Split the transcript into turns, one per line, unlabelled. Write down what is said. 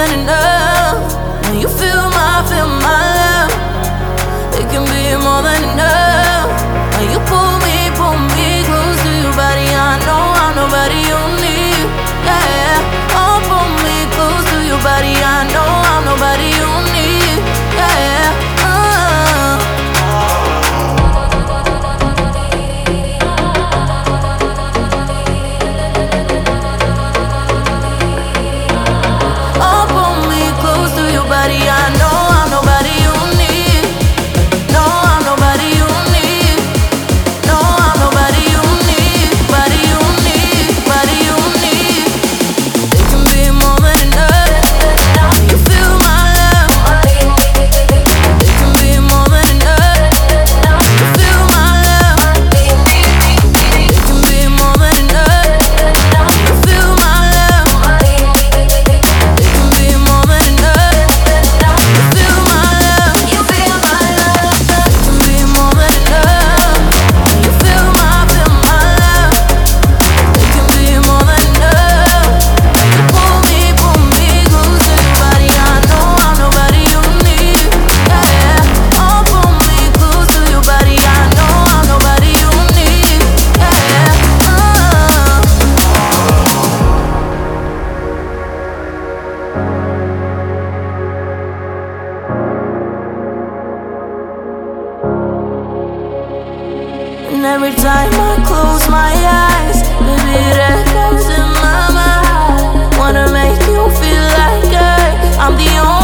than enough. When you feel my love, it can be more than enough. When you pull me close to your body, I know I'm nobody you need. Yeah, oh, pull me close to your body, I know I'm nobody you need. Yeah. And every time I close my eyes, baby, that goes in my mind. Wanna make you feel like I'm the only